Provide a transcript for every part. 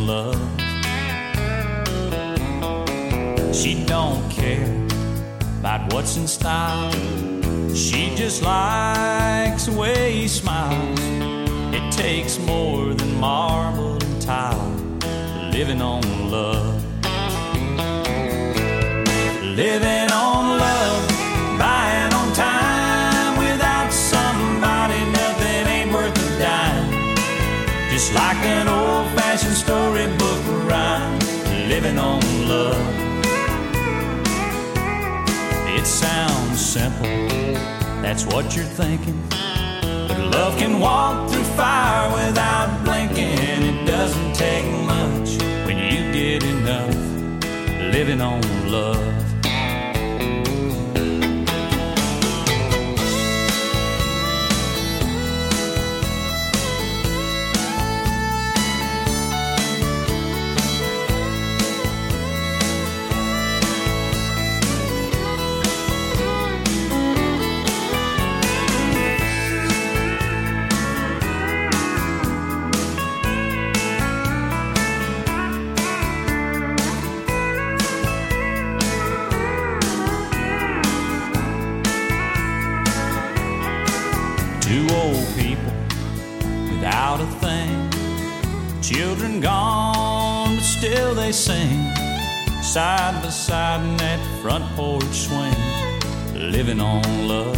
love. She don't care about what's in style. She just likes the way he smiles. It takes more than marble and tile, living on love. Living on love, buying on time. Without somebody, nothing ain't worth a dime. Just like an old-fashioned storybook rhyme, living on love. It sounds simple, that's what you're thinking. But love can walk through fire without blinking. It doesn't take much when you get enough, living on love. Two old people without a thing, children gone, but still they sing, side by side in that front porch swing, living on love.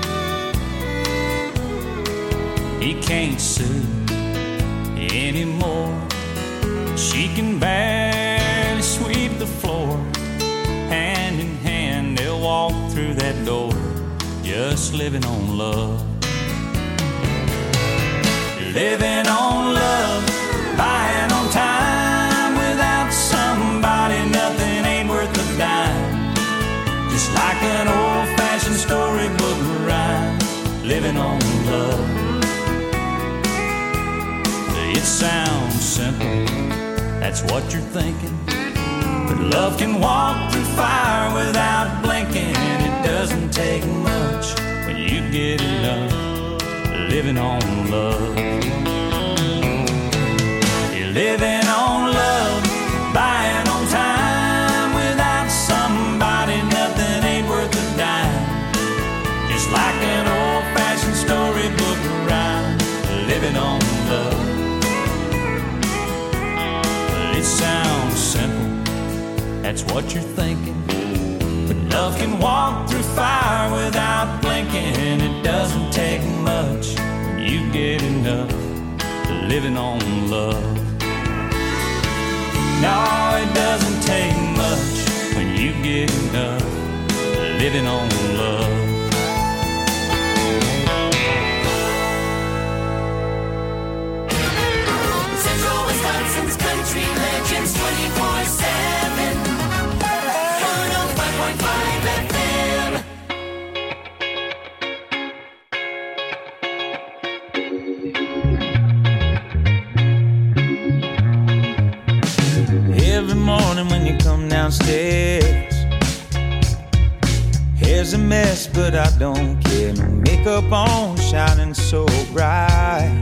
He can't sue anymore. She can barely sweep the floor. Hand in hand they'll walk through that door, just living on love. Living on love, buying on time. Without somebody, nothing ain't worth a dime. Just like an old-fashioned storybook rhyme, living on love. It sounds simple, that's what you're thinking. But love can walk through fire without blinking. It doesn't take much when you get enough, living on love. You're living on love, buying on time. Without somebody, nothing ain't worth a dime. Just like an old-fashioned storybook rhyme, living on love. It sounds simple, that's what you're thinking. But love can walk through fire without blinking. It doesn't take much when you get enough, living on love. No, it doesn't take much when you get enough, living on love. Central Wisconsin's country legends 24/7. 105.5 FM. Every morning when you come downstairs, hair's a mess, but I don't care. No makeup on, shining so bright.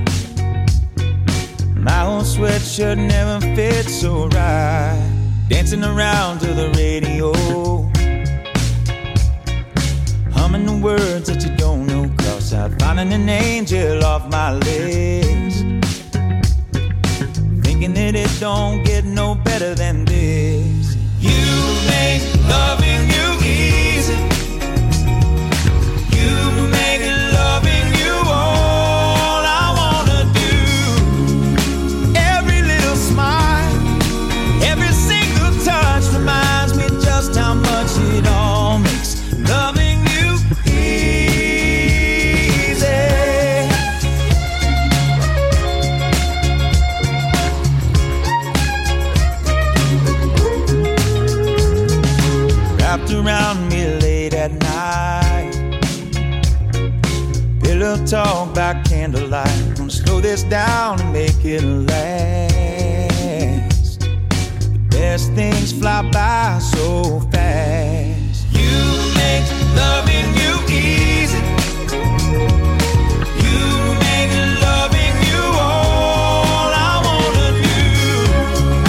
My old sweatshirt never fits so right. Dancing around to the radio, humming the words that you don't know. 'Cause I'm finding an angel off my list, thinking that it don't get no better than this. You make loving you easy. You make loving you all I wanna do. Every little smile, every single touch reminds me just how much it all makes loving you easy. Wrapped around me late at night, pillow talk by candlelight. Gonna slow this down and make it last. The best things fly by so fast. You make loving you easy. You make loving you all I wanna do.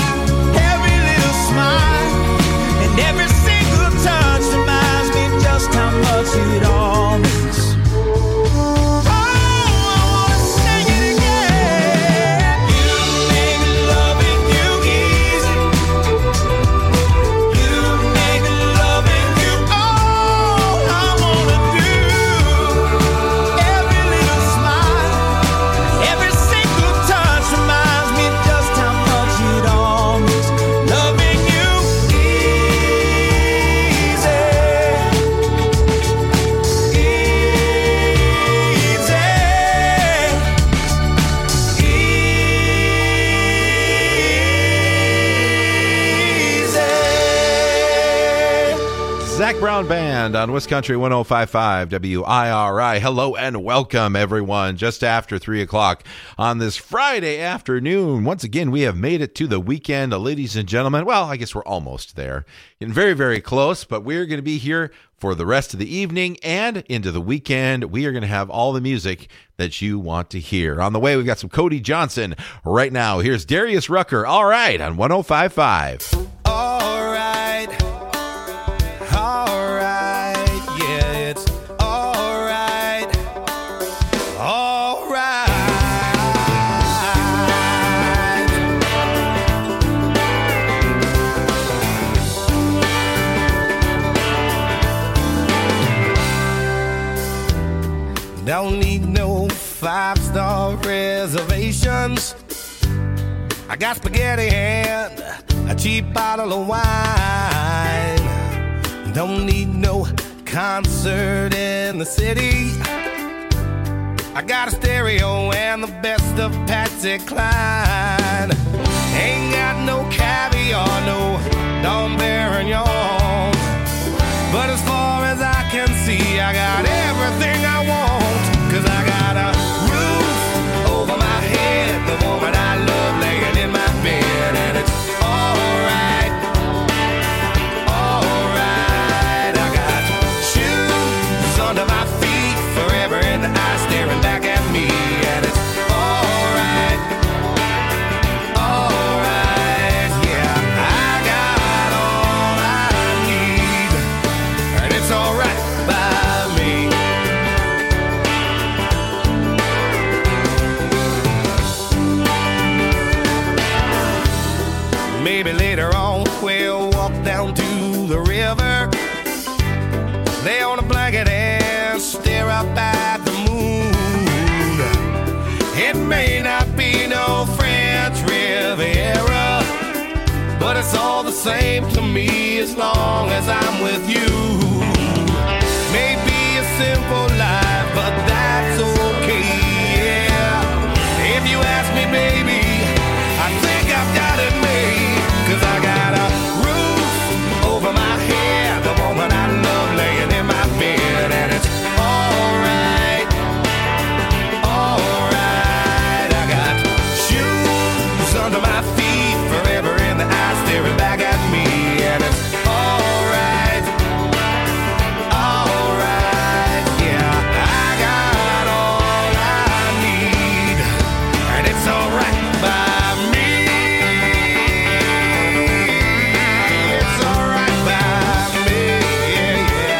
Zac Brown Band on West Country 105.5 WIRI. Hello and welcome, everyone. Just after 3 o'clock on this Friday afternoon. Once again, we have made it to the weekend, ladies and gentlemen. Well, I guess we're almost there. Getting very, very close, but we're going to be here for the rest of the evening and into the weekend. We are going to have all the music that you want to hear. On the way, we've got some Cody Johnson. Right now, here's Darius Rucker. All right, on 105.5. All right. All right, yeah, it's all right, all right. Don't need no 5-star reservations. I got spaghetti and a cheap bottle of wine. Don't need no concert in the city. I got a stereo and the best of Patsy Cline. Ain't got no caviar, no Dom Perignon. But as far as I can see, I got everything I want. 'Cause I got a roof over my head, the woman I love laying in my bed, and it's alright. Under my feet, forever in the eyes staring back at me, and it's alright, yeah. I got all I need, and it's alright by me. Maybe later on we'll walk down to the river, lay on a blanket and stare up at the moon. It may not be no French Riviera, but it's all the same to me as long as I'm with you. Maybe a simple life, but that's okay, yeah. If you ask me, baby, I think I've got it made. 'Cause I got a roof over my head, the woman I love laying in my bed, and it's alright, alright. I got shoes under my feet, forever in the eyes staring back at me, and it's alright, alright, yeah. I got all I need, and it's alright by me. It's alright by me, yeah.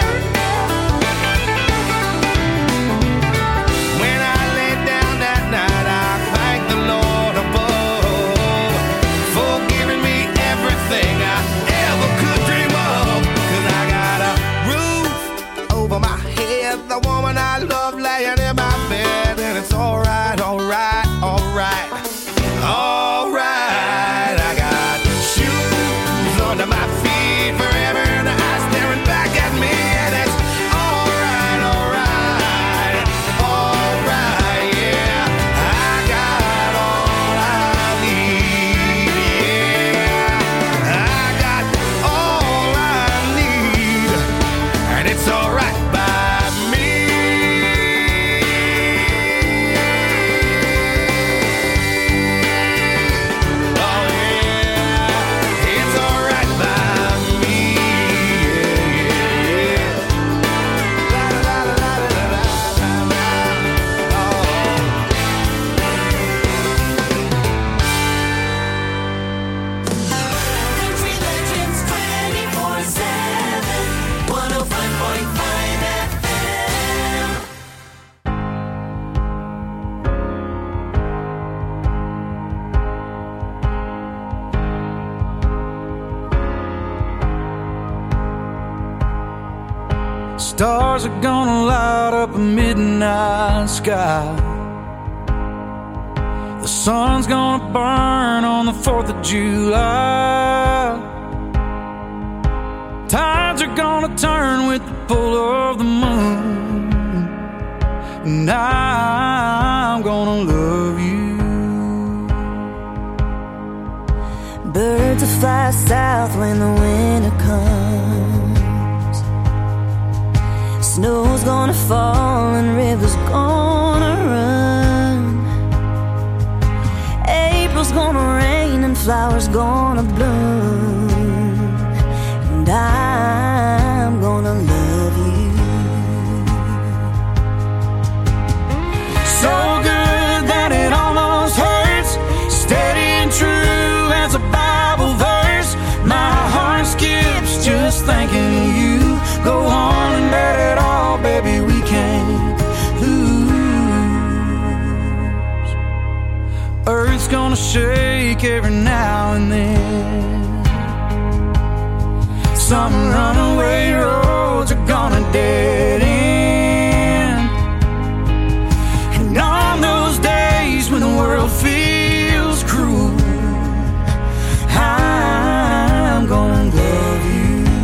When I lay down that night, I thank the Lord above for giving me everything I ever could dream of. 'Cause I got a roof over my head, the woman I love laying in my bed, and it's alright, alright, alright, alright. I got shoes under my feet, forever in the eyes staring back at me, and it's alright, alright, alright, yeah. I got all I need, yeah. I got all I need, and it's alright by me. Oh yeah, it's alright by me, yeah, yeah. La la la la la la la la. Oh. Country Legends 24/7, 105.5 FM. Stars are gonna light up a midnight sky. The sun's gonna burn on the 4th of July. Tides are gonna turn with the pull of the moon, and I'm gonna love you. Birds will fly south when the winter comes. Snow's gonna fall and rivers gonna run. April's gonna rain and flowers gonna bloom. And I'm gonna love you. So good that it almost hurts. Steady and true as a Bible verse. My heart skips just thinking of you. Go on and bet it all, baby, we can't lose. Earth's gonna shake every now and then. Some runaway roads are gonna dead end. And on those days when the world feels cruel, I'm gonna love you.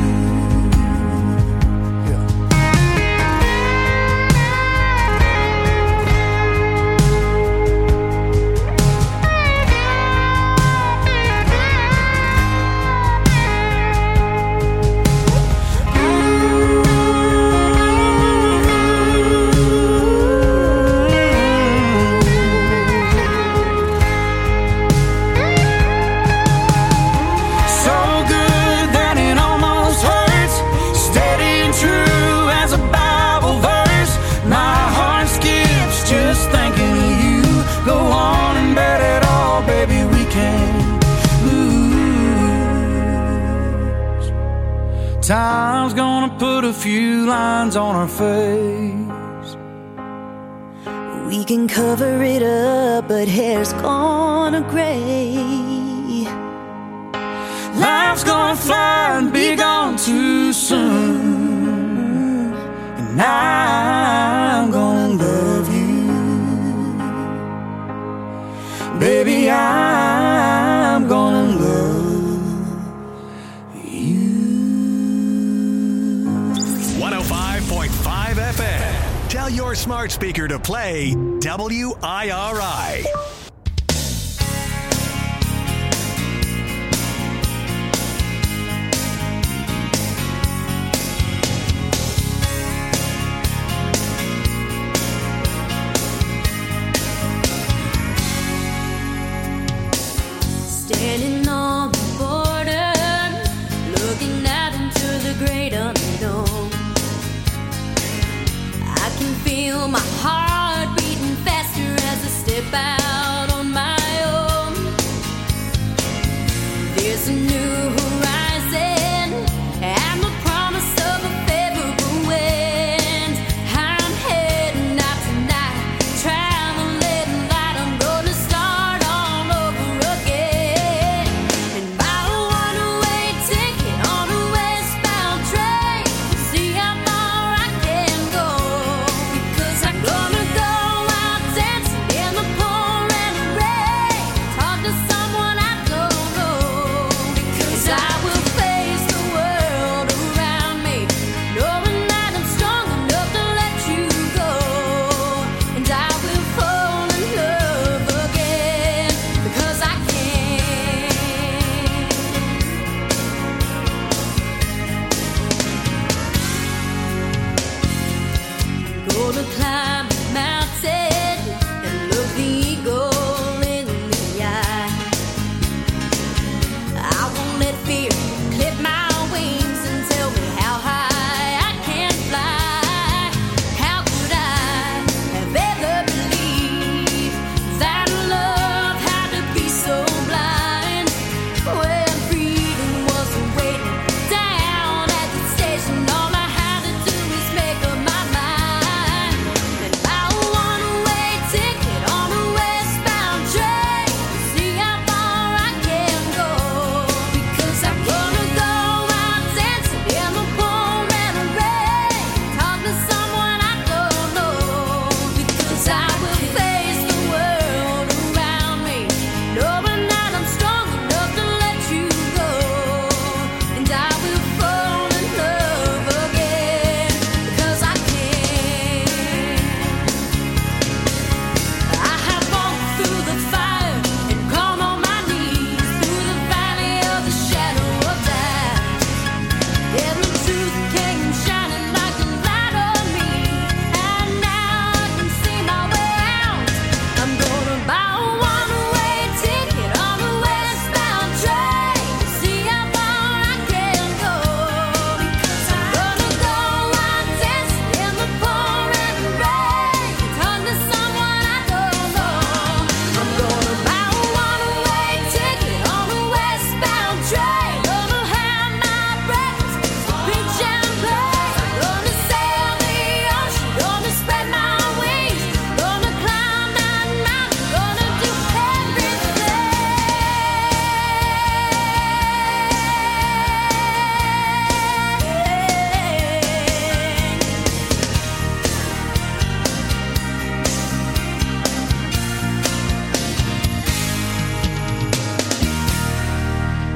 Time's gonna put a few lines on our face. We can cover it up, but hair's gonna gray. Life's gonna fly and be gone too soon. And I'm gonna love you. Baby, I'm gonna love you. 105.5 FM. Tell your smart speaker to play WIRI. Standing on the border, looking out into the great unknown. I can feel my heart beating faster as I step out on my own. There's a new horizon and the promise of a favorable wind. I'm heading out tonight, traveling light. I'm gonna start all over again. And buy a one-way ticket on a westbound train. See how far I can go. Because I'm gonna go out dancing in the pouring rain. Talk to someone I don't know. Because I will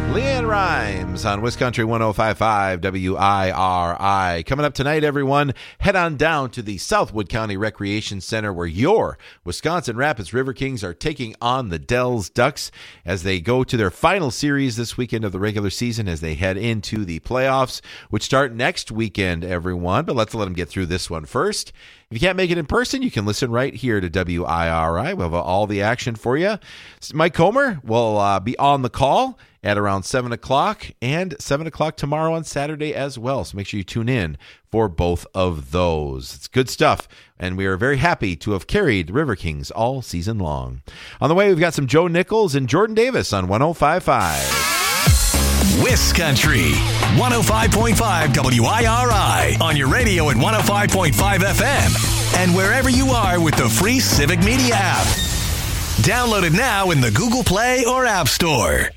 Leanne Rhymes on Wisconsin 105.5 WIRI. Coming up tonight, everyone, head on down to the Southwood County Recreation Center where your Wisconsin Rapids River Kings are taking on the Dells Ducks as they go to their final series this weekend of the regular season as they head into the playoffs, which start next weekend, everyone. But let's let them get through this one first. If you can't make it in person, you can listen right here to WIRI. We'll have all the action for you. Mike Comer will be on the call at around 7 o'clock and 7 o'clock tomorrow on Saturday as well. So make sure you tune in for both of those. It's good stuff, and we are very happy to have carried the River Kings all season long. On the way, we've got some Joe Nichols and Jordan Davis on 105.5. Wiscountry 105.5 WIRI on your radio at 105.5 FM and wherever you are with the free Civic Media app. Download it now in the Google Play or App Store.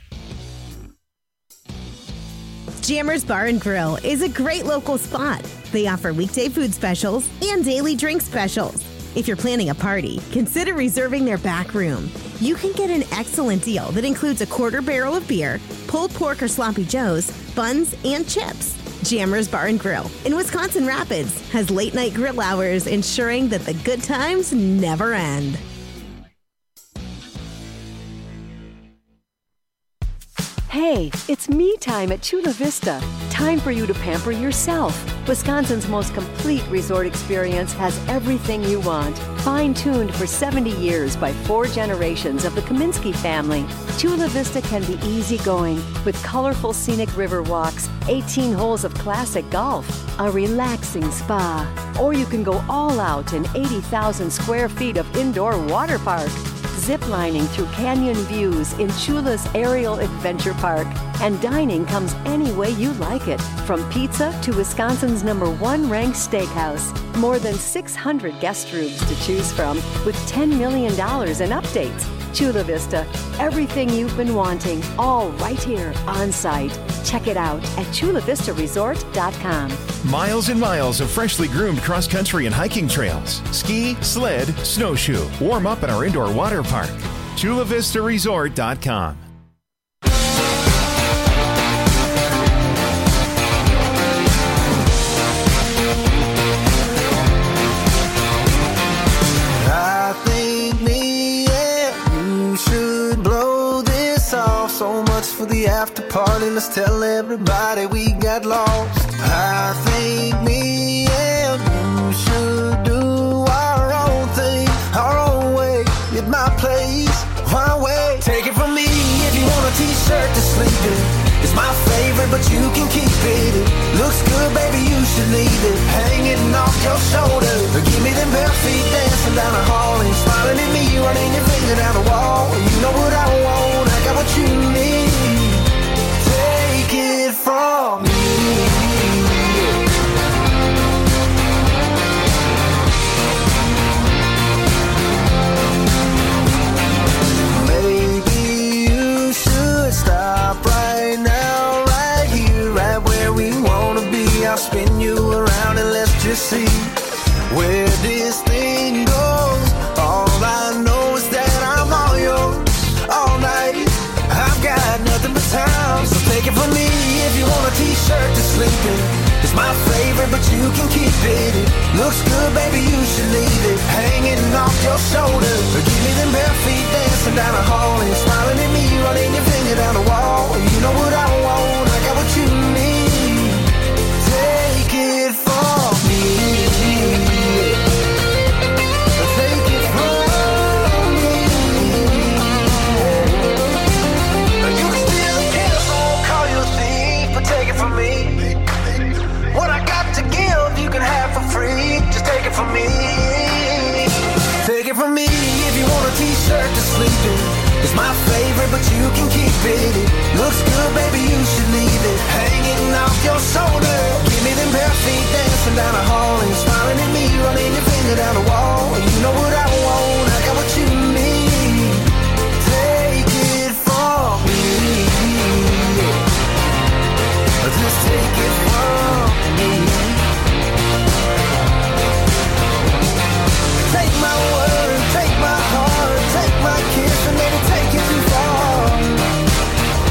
Jammers Bar and Grill is a great local spot. They offer weekday food specials and daily drink specials. If you're planning a party, consider reserving their back room. You can get an excellent deal that includes a quarter barrel of beer, pulled pork or sloppy joes, buns, and chips. Jammers Bar and Grill in Wisconsin Rapids has late night grill hours, ensuring that the good times never end. Hey, it's me time at Chula Vista. Time for you to pamper yourself. Wisconsin's most complete resort experience has everything you want. Fine-tuned for 70 years by 4 generations of the Kaminsky family, Chula Vista can be easygoing with colorful scenic river walks, 18 holes of classic golf, a relaxing spa, or you can go all out in 80,000 square feet of indoor water park. Ziplining through canyon views in Chula's Aerial Adventure Park. And dining comes any way you like it, from pizza to Wisconsin's #1 ranked steakhouse. More than 600 guest rooms to choose from with $10 million in updates. Chula Vista, everything you've been wanting, all right here on site. Check it out at chulavistaresort.com. Miles and miles of freshly groomed cross-country and hiking trails. Ski, sled, snowshoe. Warm up at our indoor water park. chulavistaresort.com. I think me and you should blow this off. So much for the after party. Let's tell everybody we got lost. I think me and you should do our own thing, our own way, at my place, my way. Take it from me if you want a t-shirt to sleep in. It's my favorite, but you can keep it. It looks good, baby, you should leave it hanging off your shoulder. Give me them bare feet dancing down the hall and smiling at me, running your finger down the wall. You know what I want, I got what you need. Take it from me. Maybe you should stop right now, right here, right where we wanna be. I'll spin you around and let's just see where this thing goes. All I know is that I'm all yours all night. I've got nothing but time, so take it from me if you want a t-shirt to sleep in. It's my favorite, but you can keep it. It looks good, baby, you should leave it hanging off your shoulder. Give me them bare feet dancing down the hall and smiling at me, running your finger down the wall. You know what I want, I got what you need. Take it from me. Take it from me. You can steal a kiss, I won't call you a thief, but take it from me. What I got to give, you can have for free. Just take it from me. Take it from me if you want a t-shirt to sleep in. It's my favorite, but you can keep it. It looks good, baby, you should leave it hanging off your shoulder. Give me them bare feet dancing down the hall and smiling at me, running your finger down the wall. You know what I want, I got what you need. Take it from me. Just take it from me. Take my word, take my heart, take my kiss, and maybe take it too far.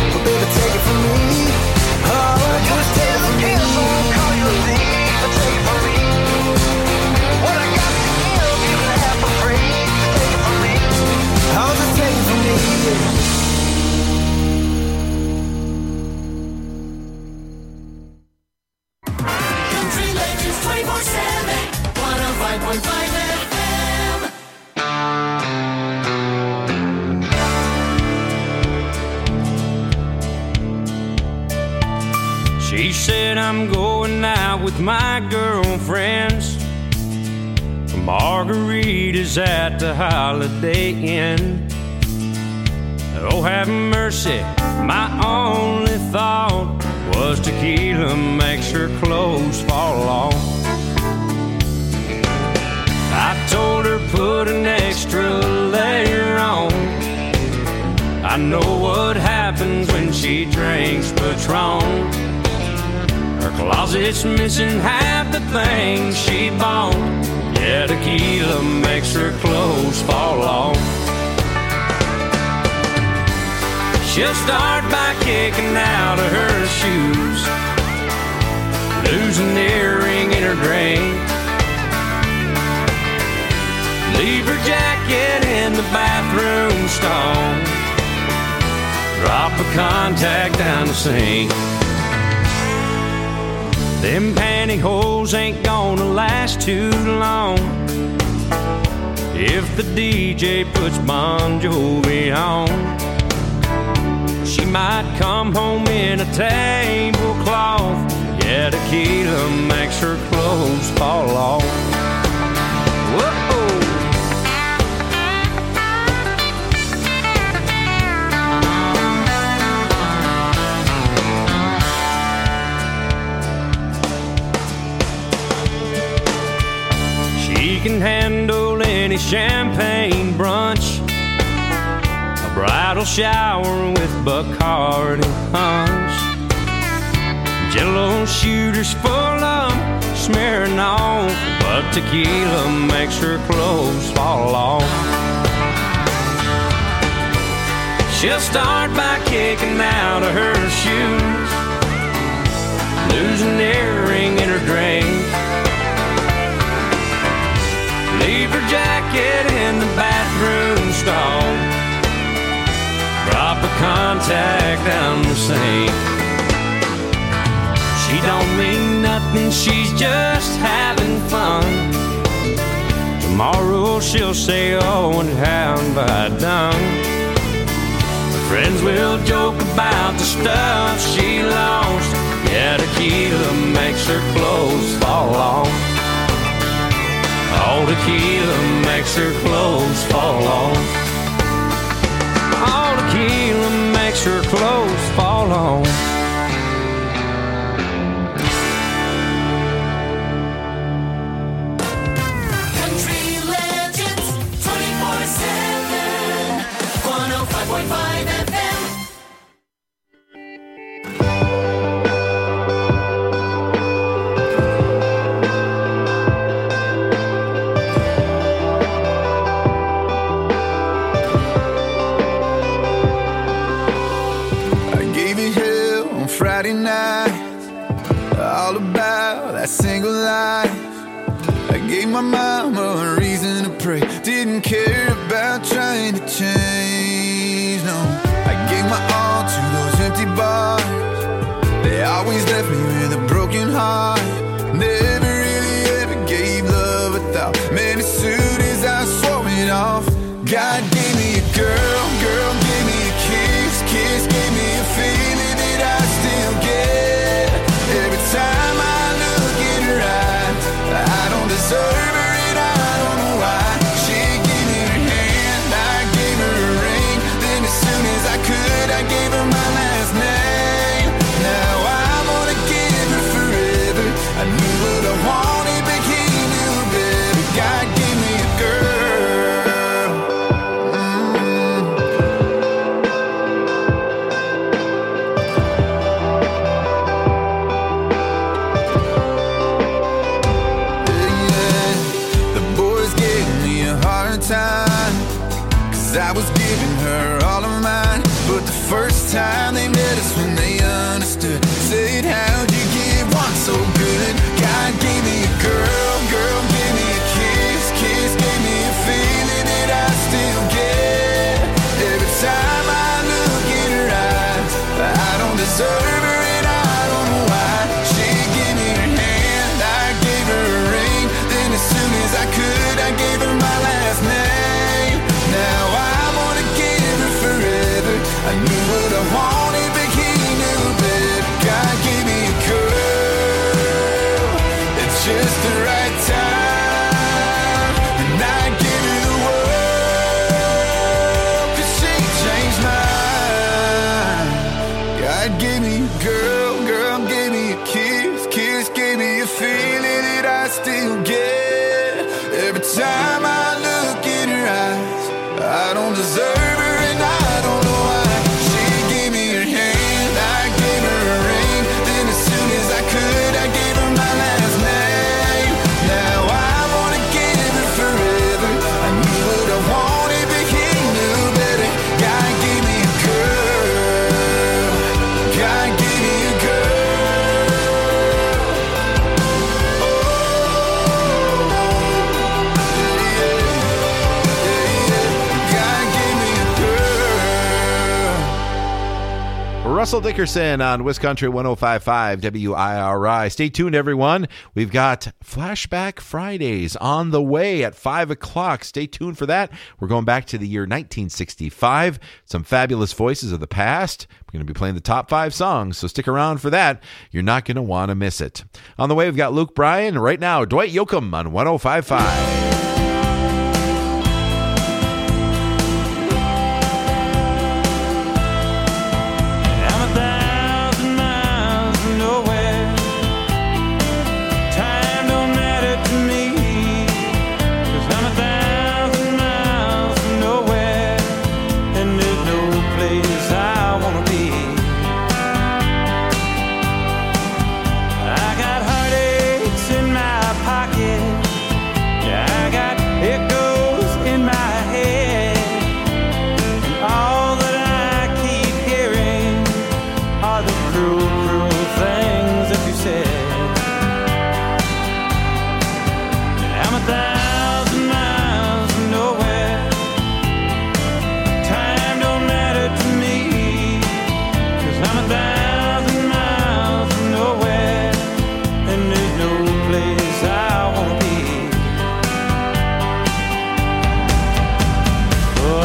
She said I'm going out with my girlfriends for margaritas at the Holiday Inn. Oh, have mercy, my only thought was tequila makes her clothes fall off. I told her put an extra layer on. I know what happens when she drinks Patron. Her closet's missing half the things she bought. Yeah, tequila makes her clothes fall off. She'll start by kicking out of her shoes, lose an earring in her drink, leave her jacket in the bathroom stall, drop a contact down the sink. Them pantyhose ain't gonna last too long if the DJ puts Bon Jovi on. She might come home in a tablecloth. Yeah, tequila makes her clothes fall off. Whoa. She can handle any champagne brunch, a bridal shower with Bacardi punch, Jell-O shooters full of Smirnoff, but tequila makes her clothes fall off. She'll start by kicking out of her shoes, lose an earring in her drink, leave her jacket in the bathroom stall, drop a contact down the sink. She don't mean nothing, she's just having fun. Tomorrow she'll say, oh, and how have I done? Her friends will joke about the stuff she lost. Yeah, tequila makes her clothes fall off. All tequila makes her clothes fall off. All tequila makes her clothes fall off. Country legends 24/7 105.5 FM. Friday night, all about that single life. I gave my mama a reason to pray, didn't care about trying to change, no. I gave my all to those empty bars, they always left me with a broken heart. Never really ever gave love a thought, man, as soon as I swore it off. God gave me a girl, girl gave me a kiss, kiss gave me a feeling that I still get. Every time I look in her eyes, I don't deserve her and I don't know why. She gave me her hand, I gave her a ring, then as soon as I could, I gave her my last name. Now I'm gonna give her forever. I knew what I wanted, but he knew better. God gave me a girl. Time, 'cause I was giving her all of mine, but the first time they met us when they understood, said how'd you get one so good? God gave me a girl, girl gave me a kiss, kiss gave me a feeling that I still get. Every time I look in her eyes, I don't deserve her and I don't know why. She gave me her hand, I gave her a ring, then as soon as I could, I gave her my last name. Now I'm gonna give her forever. I knew what I wanted, but he knew better. God gave me a God gave me a girl, girl gave me a kiss, kiss gave me a feeling that I still get. Every time I look in her eyes, I don't deserve her and I don't know why. She gave me her hand, I gave her a ring. Then as soon as I could, I gave her my last name. Now I wanna give her forever. I knew what I wanted, but he knew better. God gave me a girl, God gave me a girl. Oh, yeah, yeah, yeah. God gave me a girl. Russell Dickerson on Wisconsin 105.5 WIRI. Stay tuned, everyone. We've got Flashback Fridays on the way at 5 o'clock. Stay tuned for that. We're going back to the year 1965. Some fabulous voices of the past. We're going to be playing the top 5 songs, so stick around for that. You're not going to want to miss it. On the way, we've got Luke Bryan. Right now, Dwight Yoakam on 105.5. I'm 1,000 miles from nowhere. Time don't matter to me, 'cause I'm 1,000 miles from nowhere, and there's no place I wanna be. I got heartaches in my pocket. Yeah, I got echoes in my head. And all that I keep hearing are the cruel, cruel things that you said. And I'm 1,000 miles from nowhere. Time don't matter to me, 'cause I'm 1,000 miles from nowhere, and there's no place I wanna be. Oh,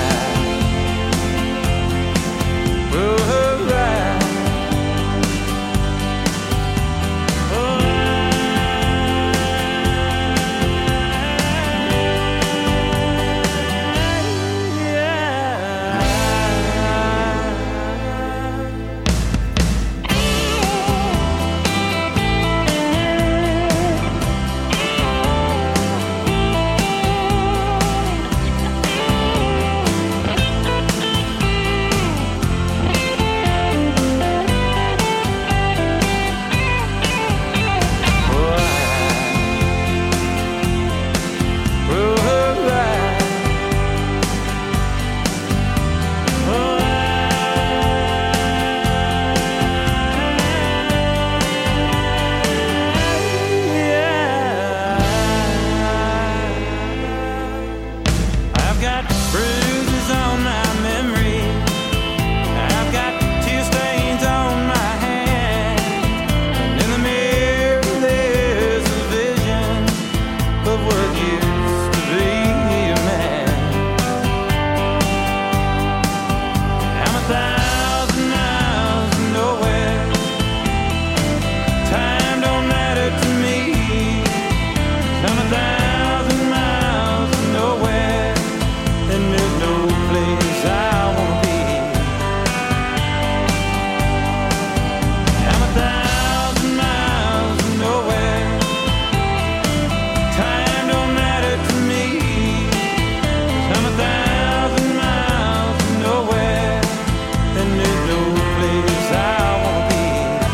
I've got bruises on my memory. I've got tear stains on my hand. And in the mirror there's a vision of what used to be a man. I'm 1,000 miles from nowhere. Time don't matter to me. I'm 1,000 miles from nowhere, and there's no place I wanna be. I'm 1,000 miles from nowhere. Time don't matter to me, 'cause I'm 1,000 miles from nowhere, and there's no place I wanna be.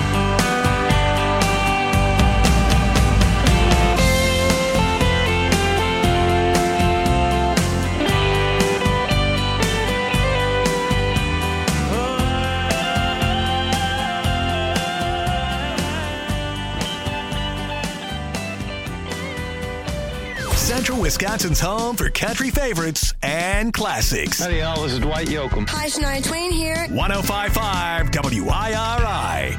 Central Wisconsin's home for country favorites and classics. Howdy, y'all. This is Dwight Yoakam. Hi, Shania Twain here. 105.5 WIRI.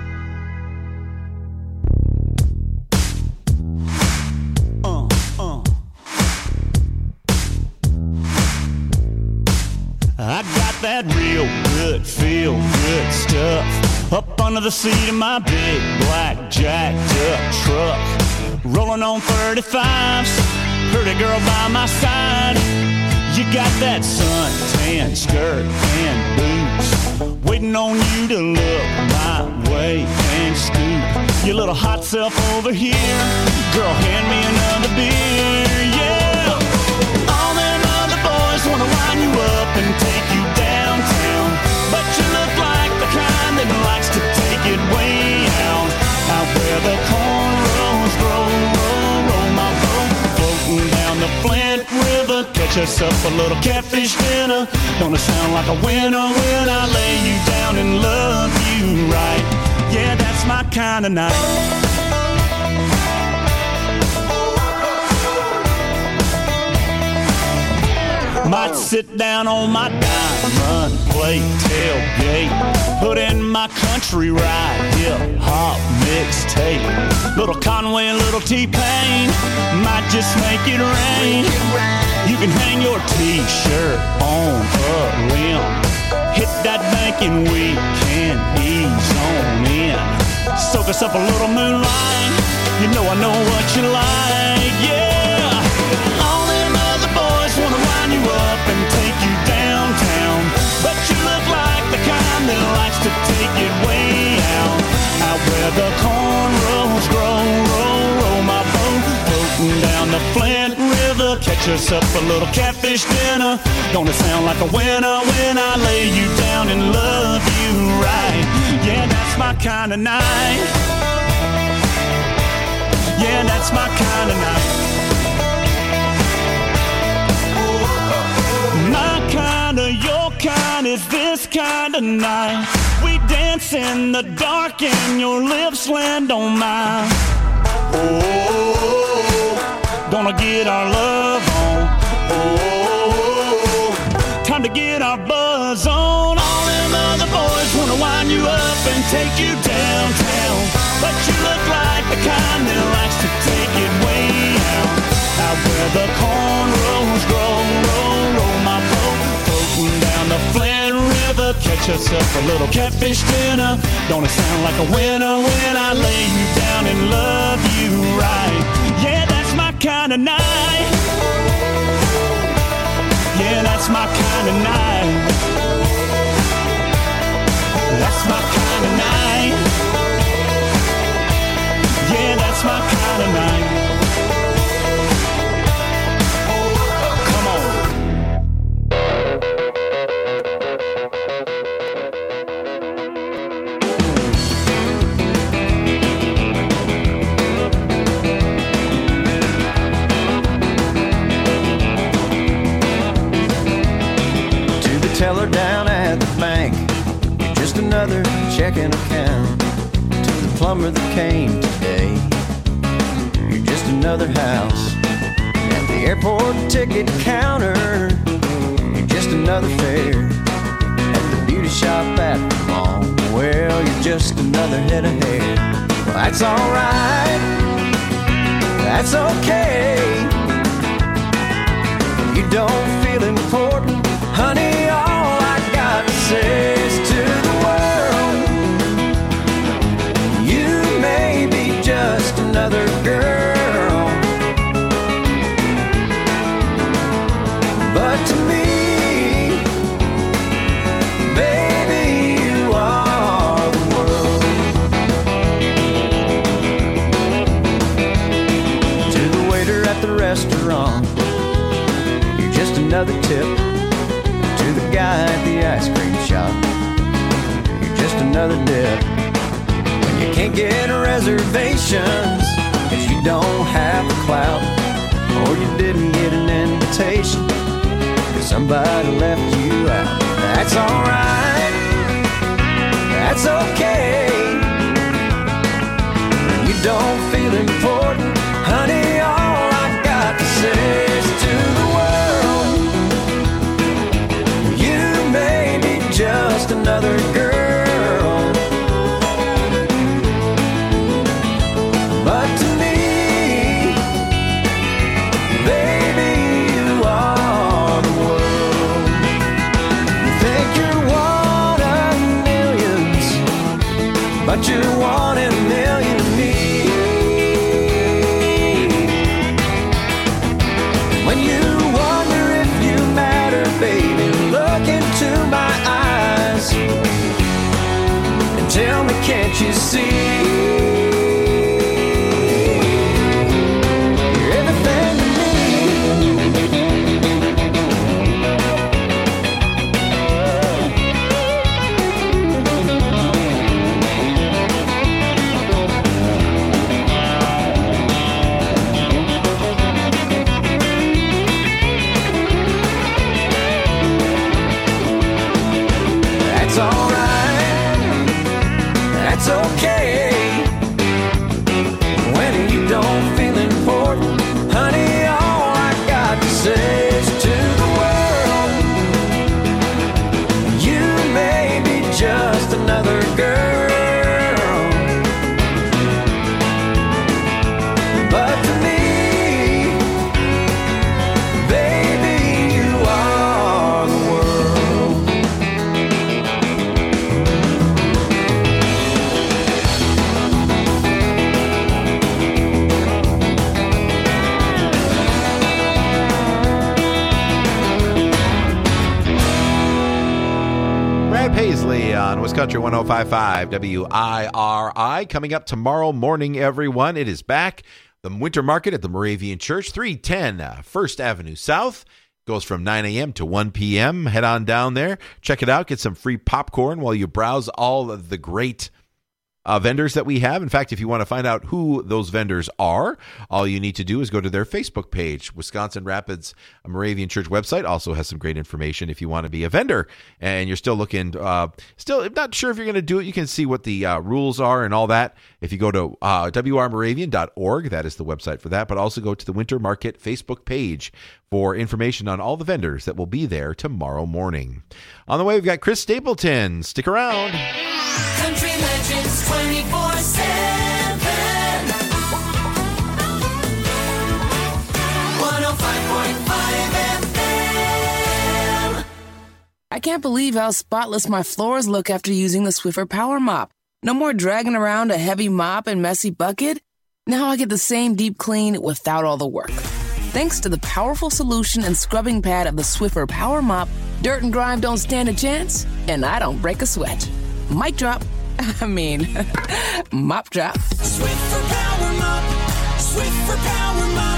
I got that real good, feel good stuff up under the seat of my big black jacked up truck. Rolling on 35s, pretty girl by my side. You got that suntan skirt and boots, waiting on you to look my way and scoop your little hot self over here. Girl, hand me another beer, yeah. All them other boys wanna wind you up and take you downtown, but you look like the kind that likes to take it way out where the cornrows grow. Roll my boat, floating down the Flint River. Catch us up a little catfish dinner. Gonna sound like a winner when I lay you down and love you right. Yeah, that's my kind of night. Might sit down on my diamond plate tailgate, put in my country ride, hip-hop mixtape. Little Conway and little T-Pain, might just make it rain. You can hang your T-shirt on a limb. Hit that bank and we can ease on in. Soak us up a little moonlight, you know I know what you like, yeah. All them other boys wanna wind you up and take you downtown, but you look like the kind that likes to take it way out where the cornrows grow. Roll my boat, floating down the Flint River. Catch us up a little catfish dinner. Gonna sound like a winner when I lay you down and love you right. Yeah, that's my kind of night. Yeah, that's my kind of night. My kind of, your kind is this kind of night. We dance in the dark and your lips land on mine. Oh, gonna get our love on. Oh, time to get our buzz on. All them other boys wanna wind you up and take you downtown, but you look like the kind that likes to take it way out where the cornrows grow. Roll my boat, floating down the Flint River. Catch us up a little catfish dinner. Gonna sound like a winner when I lay you down and love you right. Yeah, that's my kind of night. Yeah, that's my kind of night. That's my kind of night. Yeah, that's my kind of night. Teller down at the bank, you're just another checking account. To the plumber that came today, you're just another house. At the airport ticket counter, you're just another fare. At the beauty shop at the mall, well, you're just another head of hair. Well, that's alright, that's okay. You don't feel important, honey. All I got to say is to the world, you may be just another girl, but to me, baby, you are the world. To the waiter at the restaurant, you're just another tip. To the guy at the ice cream shop, you're just another dip. When you can't get reservations, cause you don't have the clout, or you didn't get an invitation, cause somebody left you out. That's alright, that's okay. When you don't feel important, honey, all I got to say is to the world, maybe just another girl, but to me, baby, you are the world. You think you're one of millions, but you're one in a million to me. When you wonder if you matter, Can't you see? You're everything to me. That's alright. That's okay. When you don't feel important, honey, all I got to say is to the world, you may be just another girl, but to me, baby, you are the world. Brad Paisley on Wisconsin 105.5 WIRI. Coming up tomorrow morning, everyone. It is back. The Winter Market at the Moravian Church, 310 First Avenue South. Goes from 9 a.m. to 1 p.m. Head on down there. Check it out. Get some free popcorn while you browse all of the great vendors that we have. In fact, if you want to find out who those vendors are, all you need to do is go to their Facebook page. Wisconsin Rapids Moravian Church website also has some great information if you want to be a vendor and you're still looking, still not sure if you're going to do it. You can see what the rules are and all that. If you go to wrmoravian.org, that is the website for that, but also go to the Winter Market Facebook page for information on all the vendors that will be there tomorrow morning. On the way, we've got Chris Stapleton. Stick around. Country Legends 24/7. 105.5 FM. I can't believe how spotless my floors look after using the Swiffer Power Mop. No more dragging around a heavy mop and messy bucket. Now I get the same deep clean without all the work. Thanks to the powerful solution and scrubbing pad of the Swiffer Power Mop, dirt and grime don't stand a chance, and I don't break a sweat. Mic drop. I mean, mop drop. Swiffer Power Mop. Swiffer Power Mop.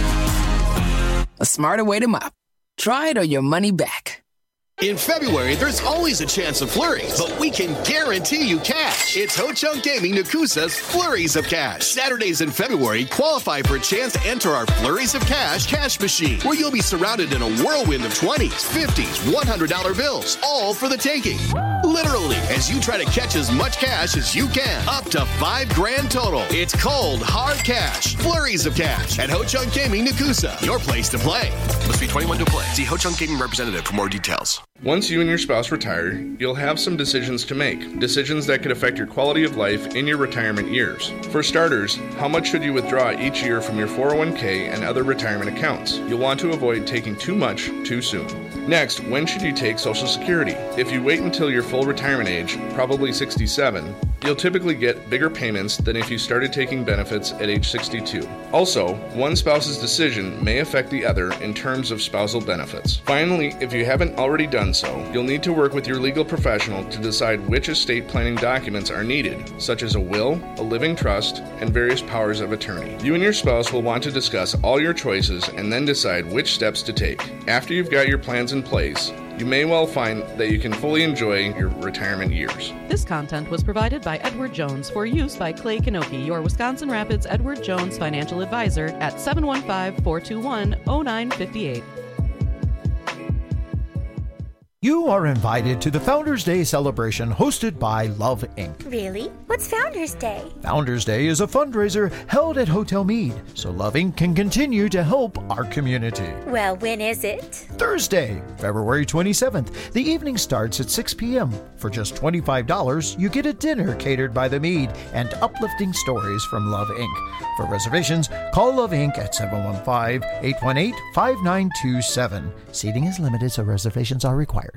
A smarter way to mop. Try it or your money back. In February, there's always a chance of flurries, but we can guarantee you cash. It's Ho Chunk Gaming Nakusa's Flurries of Cash. Saturdays in February qualify for a chance to enter our Flurries of Cash machine, where you'll be surrounded in a whirlwind of 20s, 50s, $100 bills, all for the taking. Literally, as you try to catch as much cash as you can, up to $5 grand total. It's cold, hard cash. Flurries of Cash at Ho Chunk Gaming Nakusa, your place to play. Must be 21 to play. See Ho Chunk Gaming representative for more details. Once you and your spouse retire, you'll have some decisions to make. Decisions that could affect your quality of life in your retirement years. For starters, how much should you withdraw each year from your 401k and other retirement accounts? You'll want to avoid taking too much too soon. Next, when should you take Social Security? If you wait until your full retirement age, probably 67, you'll typically get bigger payments than if you started taking benefits at age 62. Also, one spouse's decision may affect the other in terms of spousal benefits. Finally, if you haven't already done so, you'll need to work with your legal professional to decide which estate planning documents are needed, such as a will, a living trust, and various powers of attorney. You and your spouse will want to discuss all your choices and then decide which steps to take. After you've got your plans in place, you may well find that you can fully enjoy your retirement years. This content was provided by Edward Jones for use by Clay Kanoki, your Wisconsin Rapids Edward Jones financial advisor at 715-421-0958. You are invited to the Founders Day celebration hosted by Love Inc. Really? What's Founders Day? Founders Day is a fundraiser held at Hotel Meade, so Love Inc. can continue to help our community. Well, when is it? Thursday, February 27th. The evening starts at 6 p.m. For just $25, you get a dinner catered by the Meade and uplifting stories from Love Inc. For reservations, call Love Inc. at 715-818-5927. Seating is limited, so reservations are required.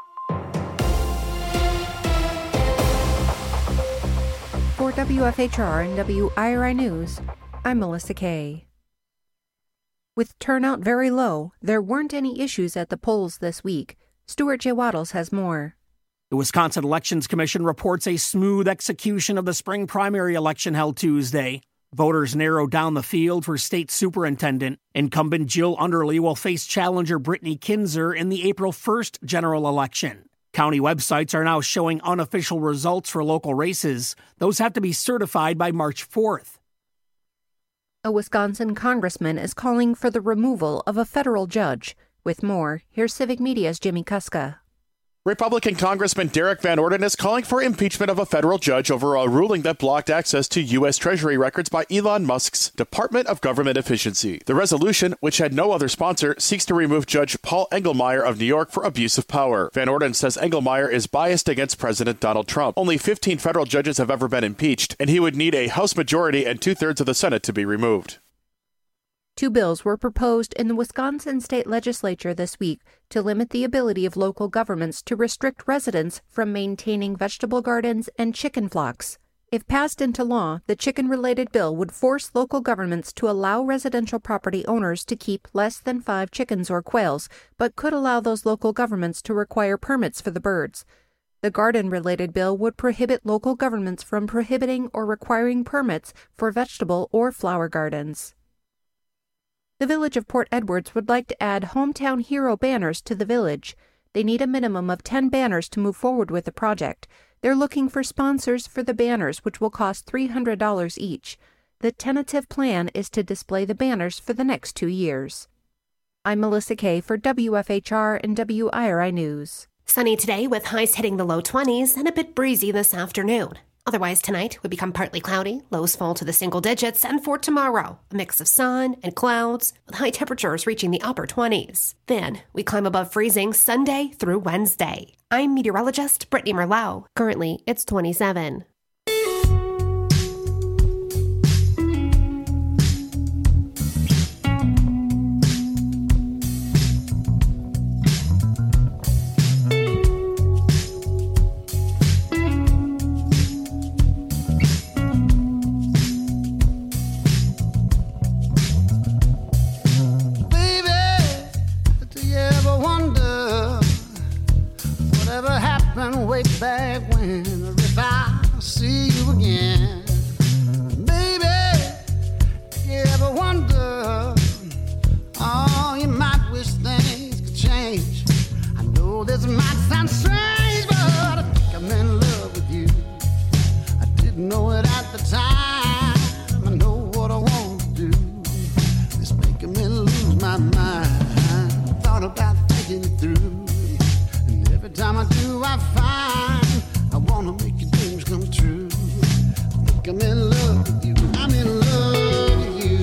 For WFHR and WIRI News, I'm Melissa Kay. With turnout very low, there weren't any issues at the polls this week. Stuart J. Waddles has more. The Wisconsin Elections Commission reports a smooth execution of the spring primary election held Tuesday. Voters narrowed down the field for state superintendent. Incumbent Jill Underly will face challenger Brittany Kinzer in the April 1st general election. County websites are now showing unofficial results for local races. Those have to be certified by March 4th. A Wisconsin congressman is calling for the removal of a federal judge. With more, here's Civic Media's Jimmy Kuska. Republican Congressman Derek Van Orden is calling for impeachment of a federal judge over a ruling that blocked access to U.S. Treasury records by Elon Musk's Department of Government Efficiency. The resolution, which had no other sponsor, seeks to remove Judge Paul Engelmeyer of New York for abuse of power. Van Orden says Engelmeyer is biased against President Donald Trump. Only 15 federal judges have ever been impeached, and he would need a House majority and 2/3 of the Senate to be removed. 2 bills were proposed in the Wisconsin state legislature this week to limit the ability of local governments to restrict residents from maintaining vegetable gardens and chicken flocks. If passed into law, the chicken-related bill would force local governments to allow residential property owners to keep less than 5 chickens or quails, but could allow those local governments to require permits for the birds. The garden-related bill would prohibit local governments from prohibiting or requiring permits for vegetable or flower gardens. The Village of Port Edwards would like to add Hometown Hero banners to the village. They need a minimum of 10 banners to move forward with the project. They're looking for sponsors for the banners, which will cost $300 each. The tentative plan is to display the banners for the next 2 years. I'm Melissa Kay for WFHR and WIRI News. Sunny today with highs hitting the low 20s and a bit breezy this afternoon. Otherwise, tonight would become partly cloudy, lows fall to the single digits, and for tomorrow, a mix of sun and clouds, with high temperatures reaching the upper 20s. Then, we climb above freezing Sunday through Wednesday. I'm meteorologist Brittany Merlot. Currently, it's 27. Way back when, or if I see you again, baby, you ever wonder, oh, you might wish things could change. I know this might sound strange, but I think I'm in love with you. I didn't know it at the time. I know what I want to do. It's making me lose my mind. Thought about thinking it through. Every time I do, I find I wanna make your dreams come true. I think I'm in love with you. I'm in love with you.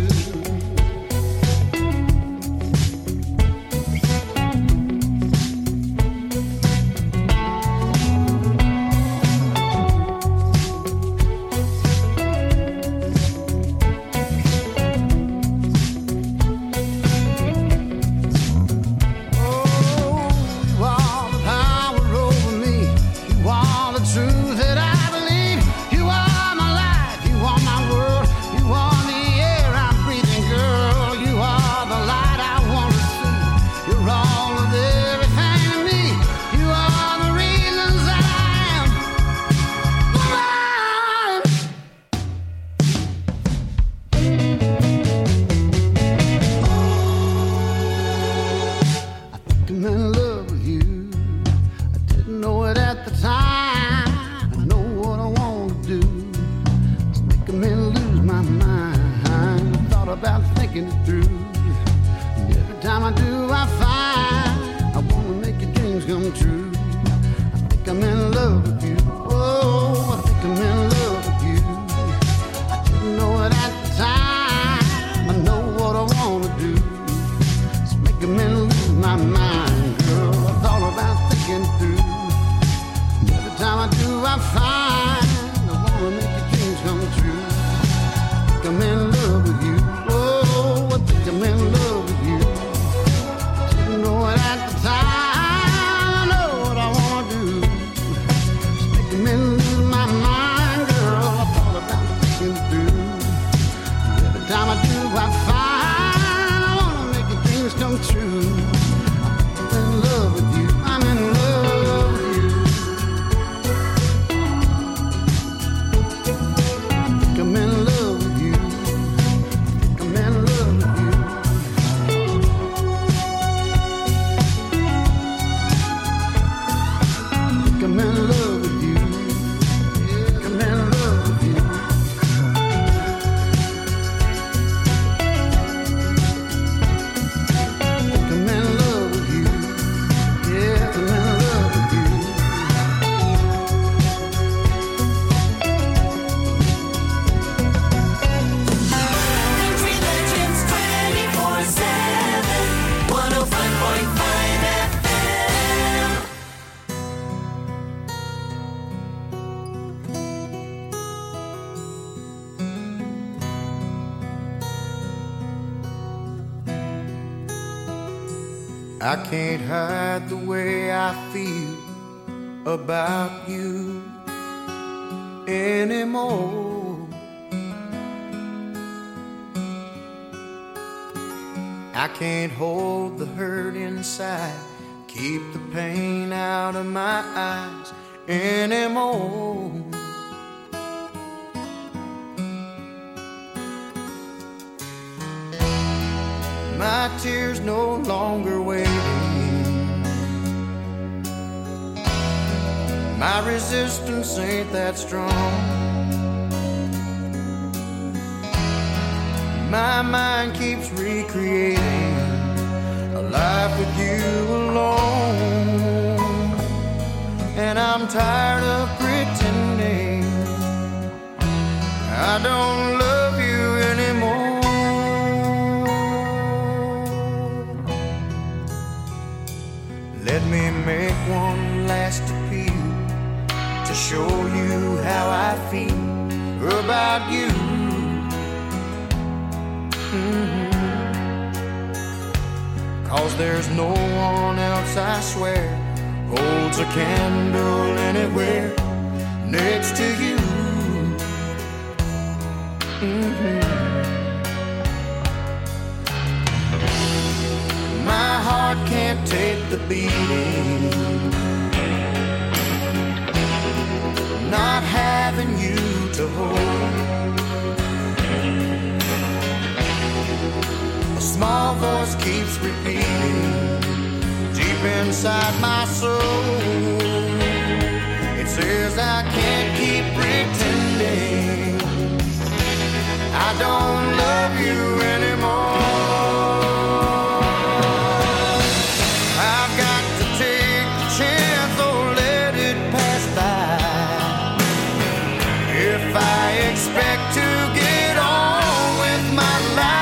I can't hide the way I feel about you anymore. I can't hold the hurt inside, keep the pain out of my eyes anymore. My tears no longer waiting. My resistance ain't that strong. My mind keeps recreating a life with you alone. And I'm tired of pretending I don't love you anymore. Let me make one last appeal to show you how I feel about you. Cause there's no one else, I swear, holds a candle anywhere next to you. My heart can't take the beating, not having you to hold. A small voice keeps repeating deep inside my soul. It says I can't keep pretending I don't love you anymore. Expect to get on with my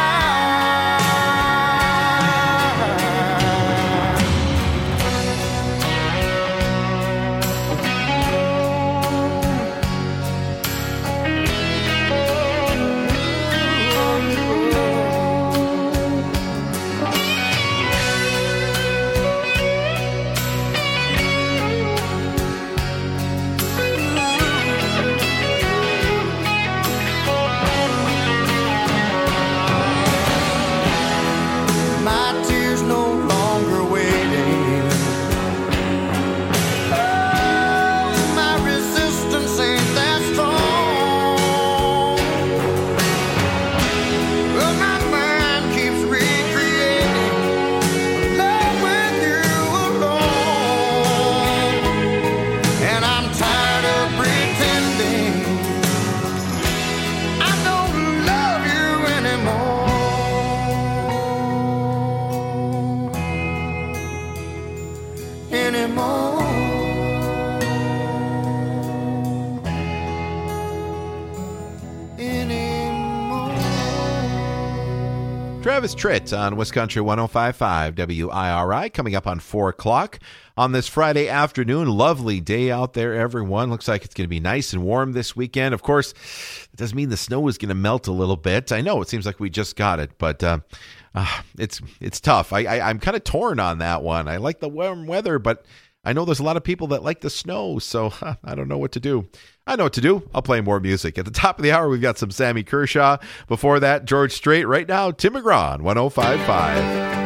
Travis Tritt on Wisconsin 105.5 WIRI coming up on 4 o'clock on this Friday afternoon. Lovely day out there, everyone. Looks like it's going to be nice and warm this weekend. Of course, it does mean the snow is going to melt a little bit. I know it seems like we just got it, but it's tough. I'm kind of torn on that one. I like the warm weather, but I know there's a lot of people that like the snow, so I don't know what to do. I know what to do. I'll play more music. At the top of the hour, we've got some Sammy Kershaw. Before that, George Strait. Right now, Tim McGraw on 105.5.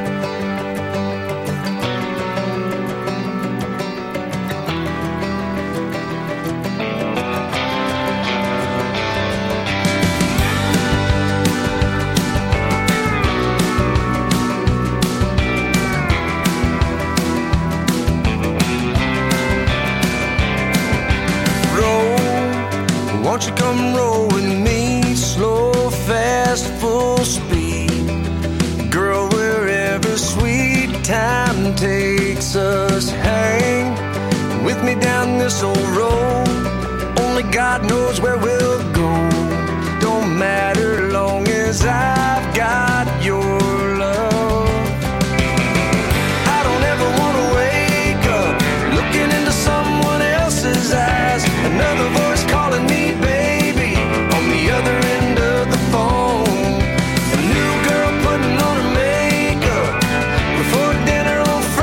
Won't you come roll with me, slow, fast, full speed, girl, wherever sweet time takes us. Hang with me down this old road, only God knows where we'll go. Don't matter long as I've got your love. I don't ever want to wake up looking into someone else's eyes, another voice calling me baby on the other end of the phone. A new girl putting on her makeup before dinner on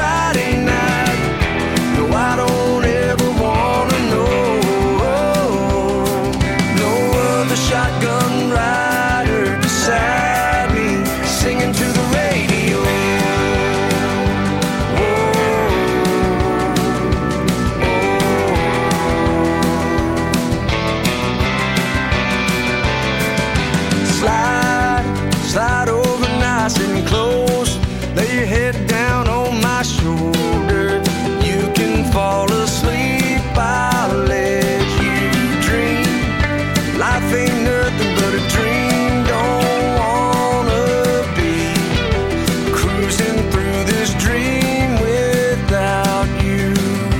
lay your head down on my shoulder. You can fall asleep, I'll let you dream. Life ain't nothing but a dream. Don't wanna be cruising through this dream without you.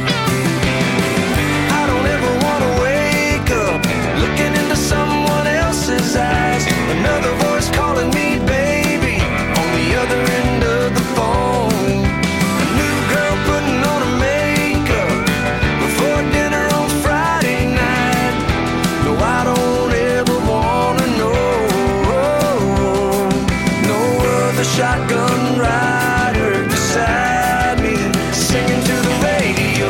I don't ever wanna wake up looking into someone else's eyes. Another voice calling me baby on the other end of the phone. A new girl putting on her makeup before dinner on Friday night. No, I don't ever wanna know. No other shotgun rider beside me singing to the radio.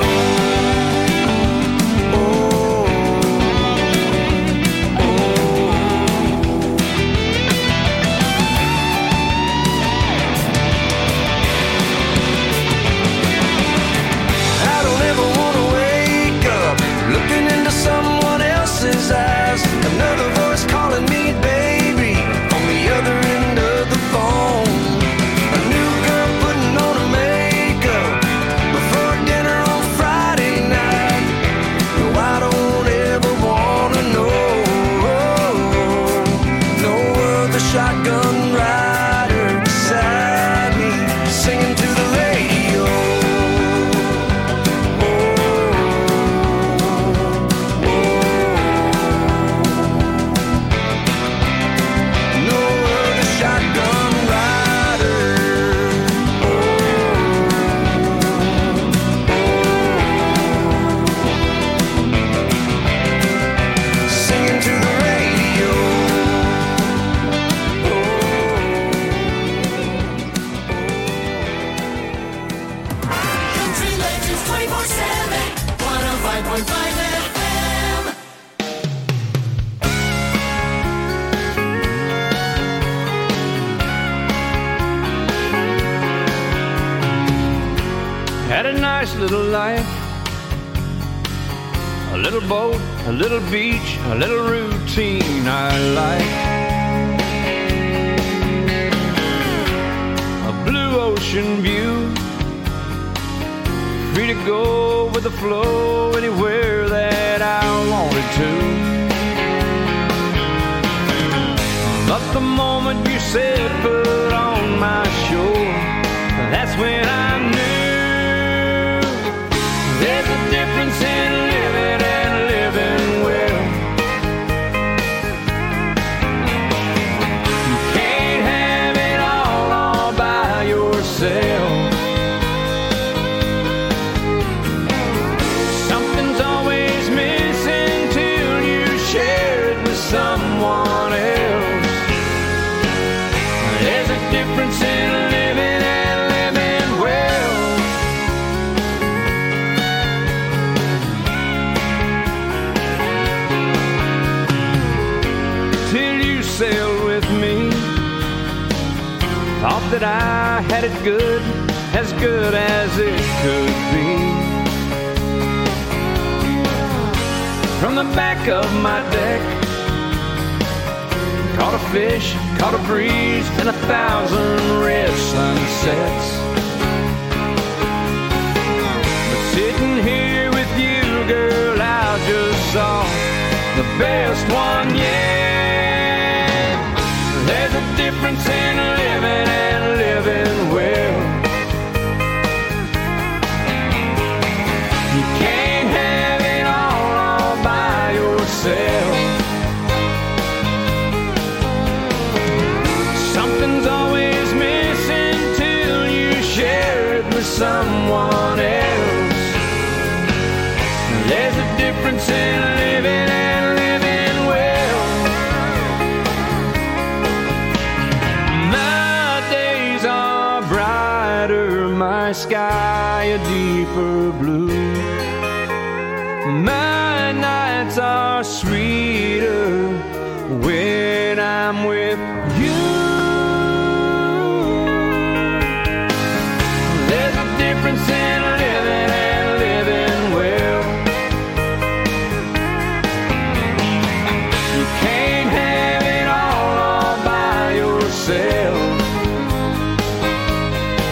Someone else's eyes. Another voice calling me baby on the other end of the phone. A new girl putting on her makeup before dinner on Friday night. No, I don't ever wanna know. No other shotgun rider beside me singing to the radio. Had a nice little life, a little boat, a little beach, a little routine I like. A blue ocean view, free to go with the flow anywhere that I wanted to. But the moment you said put on my shore, that's when I knew there's a difference in living and living well. You can't have it all by yourself. Something's always missing till you share it with someone else. There's a difference in living and living well. Sailed with me, thought that I had it good as it could be. From the back of my deck, caught a fish, caught a breeze, and 1,000 red sunsets. But sitting here with you, girl, I just saw the best one yet. There's a difference in living and living well. You can't have it all by yourself. Something's always missing till you share it with someone else. There's a difference in living and living well. My sky a deeper blue. My nights are sweeter when I'm with you. There's a difference in living and living well. You can't have it all by yourself.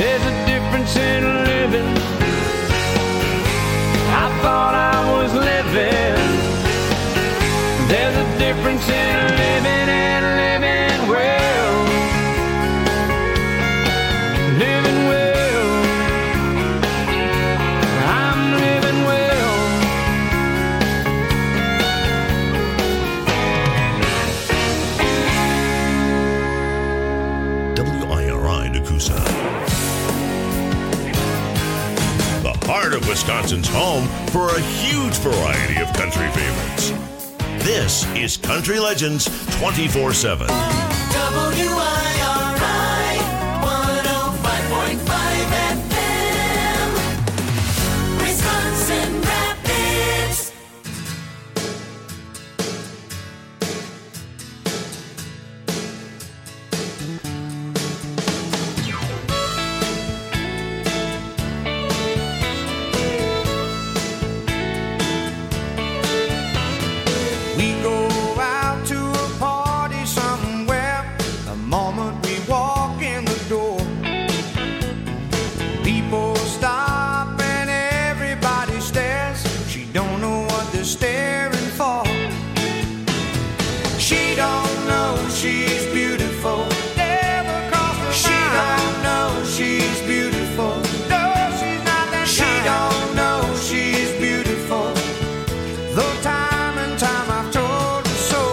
There's a difference in living. I thought I was living. There's a difference in living and living well. Living well. I'm living well. WIRI Nakusa. The heart of Wisconsin's home for a huge variety of country favorites. This is Country Legends 24/7. WIRI 105.5 FM, Wisconsin Rapids. We go out to a party somewhere. The moment we walk in the door, people stop and everybody stares. She don't know what they're staring for. She don't know she's beautiful. Never crossed her mind. She don't know she's beautiful. No, she's not that kind. She don't know she's beautiful. Though time and time I've told her so.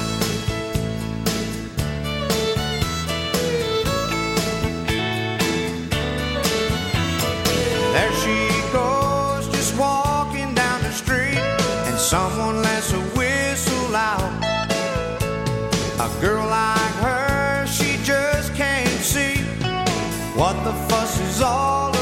There she goes, just walking down the street, and someone lets a whistle out. A girl like her, she just can't see what the fuss is all